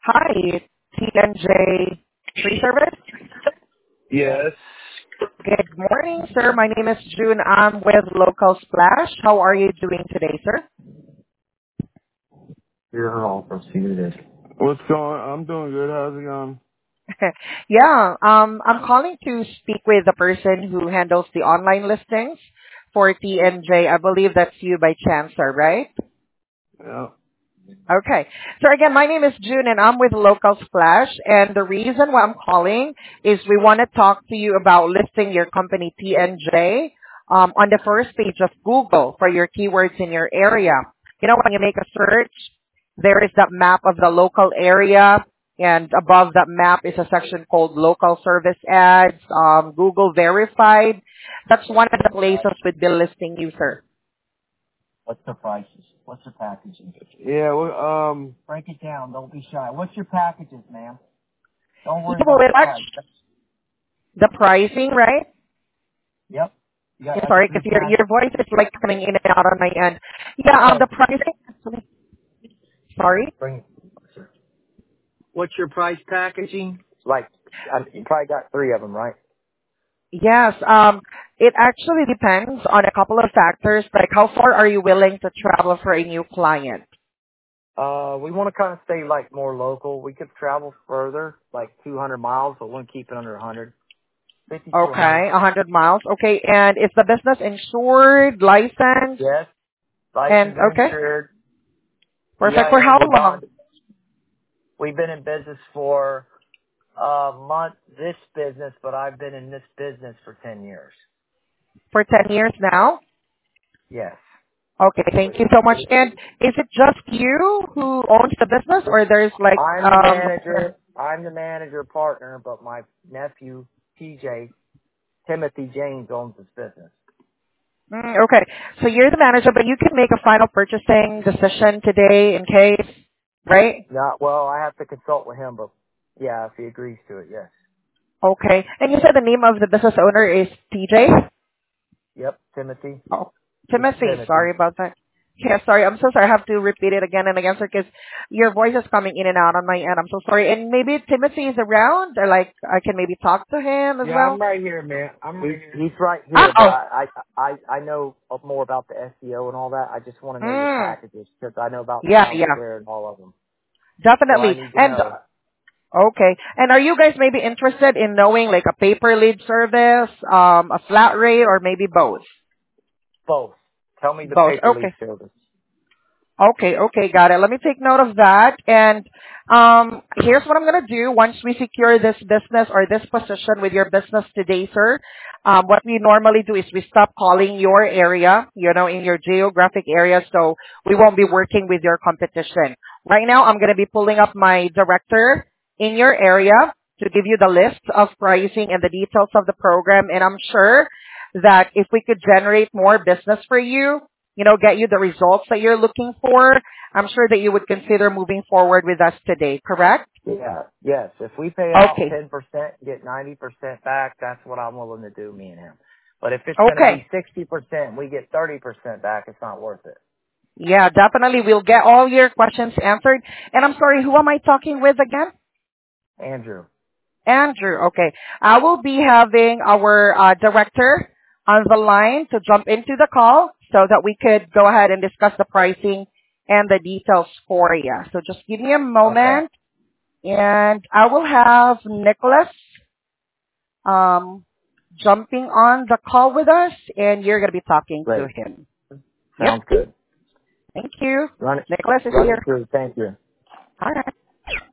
Hi, TNJ Tree Service. Yes. Good morning, sir. My name is June. I'm with Local Splash. How are you doing today, sir? You're all proceeded. What's going on? I'm doing good. How's it going? Yeah, I'm calling to speak with the person who handles the online listings for TNJ. I believe that's you by chance, sir, right? Yeah. Okay. So again, my name is June and I'm with Local Splash, and the reason why I'm calling is we want to talk to you about listing your company TNJ on the first page of Google for your keywords in your area. You know, when you make a search, there is that map of the local area, and above that map is a section called Local Service Ads, Google Verified. That's one of the places we'd be listing you, sir. What's the prices? What's the packaging? Yeah. Well, Break it down. Don't be shy. What's your packages, ma'am? Don't worry Yeah, well, about the that's price. the pricing, right? Yep. You got Yeah, like sorry, three because your packages. voice is like coming in and out on my end. Yeah, Oh, the pricing. Sorry. bring it. What's your price packaging? Like, you probably got three of them, right? Yes. It actually depends on a couple of factors, like how far are you willing to travel for a new client? We want to kind of stay like more local. We could travel further, like 200 miles, but we want to keep it under 100. 50 to 100. Okay, 100 miles. Okay, and is the business insured, licensed, Yes. and Licensed and okay, insured. perfect. For EIN how and long? bond. We've been in business for month this business, but I've been in this business for 10 years. For 10 years now? Yes. Okay, thank you so much. And is it just you who owns the business, or there's like I'm the manager. I'm the manager partner, but my nephew, TJ, Timothy James, owns this business. Okay. So you're the manager, but you can make a final purchasing decision today in case, right? Not well. I have to consult with him, but yeah, if he agrees to it, yes. Okay. And you said the name of the business owner is TJ? Yep, Timothy. Oh, It's Timothy. Timothy. Sorry about that. Yeah, sorry. I'm so sorry. I have to repeat it again and again, sir, because your voice is coming in and out on my end. I'm so sorry. And maybe Timothy is around, or like I can maybe talk to him as yeah, well. I'm right here, man. I'm right here. He's right Ah, here, but oh. I know more about the SEO and all that. I just want to know your Mm, packages because I know about yeah, Town yeah. Square and all of them. So I Definitely. need to And know okay. And are you guys maybe interested in knowing like a pay-per lead service, a flat rate, or maybe both? both. Tell me the Both. paper leaf Okay. service. Okay, okay, got it. Let me take note of that. And here's what I'm going to do once we secure this business or this position with your business today, sir. What we normally do is we stop calling your area, in your geographic area, so we won't be working with your competition. Right now, I'm going to be pulling up my director in your area to give you the list of pricing and the details of the program. And I'm sure that if we could generate more business for you, get you the results that you're looking for, I'm sure that you would consider moving forward with us today, correct? Yeah. Yes. If we pay out Okay. 10%, get 90% back, that's what I'm willing to do, me and him. But if it's going to be Okay. 60%, we get 30% back, it's not worth it. Yeah, definitely. We'll get all your questions answered. And I'm sorry, who am I talking with again? Andrew. Andrew. Okay. I will be having our director on the line to jump into the call so that we could go ahead and discuss the pricing and the details for you. So just give me a Okay. moment, and I will have Nicholas jumping on the call with us, and you're going to be talking to Great. him. Yep. Sounds good. Thank you. Run it. Nicholas is Run it here. through. Thank you. All right.